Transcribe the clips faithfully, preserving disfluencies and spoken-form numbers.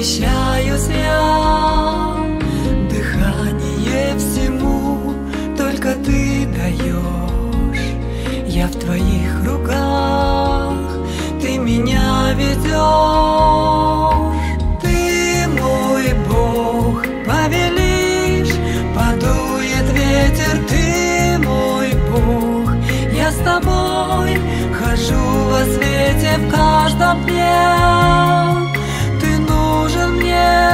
Восхищаюсь я, дыхание всему только ты даешь. Я в твоих руках, ты меня ведешь. Ты мой Бог, повелишь, подует ветер. Ты мой Бог, я с тобой хожу во свете в каждом дне. Ты нужен мне,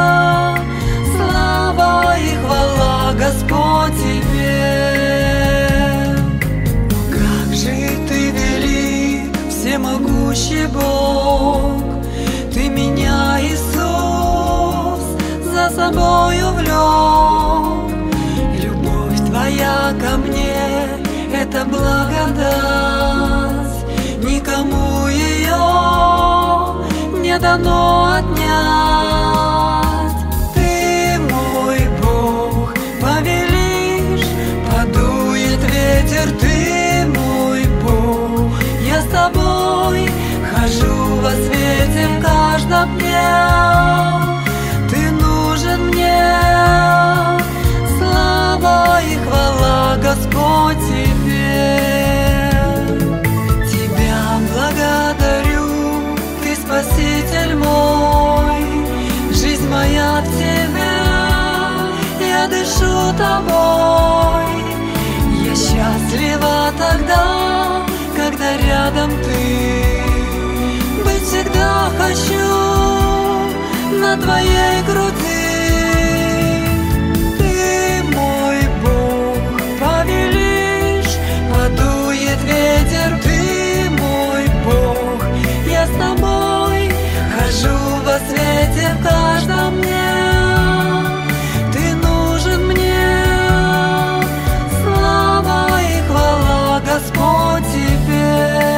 слава и хвала, Господь, тебе. Как же ты велик, всемогущий Бог, ты меня, Иисус, за собою влек. Любовь твоя ко мне — это благодать, никому ее не дано отнять. Ты мой Бог, повелишь, подует ветер. Ты мой Бог, я с тобой хожу во свете в каждом дне. Ты нужен мне, слава и хвала, Господь, тебе. Тебя благодарю, ты Спаситель мой, жизнь моя в тебе, я дышу тобой. Я счастлива тогда, когда рядом ты, быть всегда хочу на твоей груди. Ты мой Бог, повелишь, подует ветер. Ты мой Бог, я с тобой хожу во свете в каждом дне. Ты нужен мне, слава и хвала, Господь, тебе.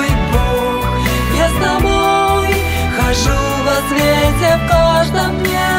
Хожу во свете в каждом дне.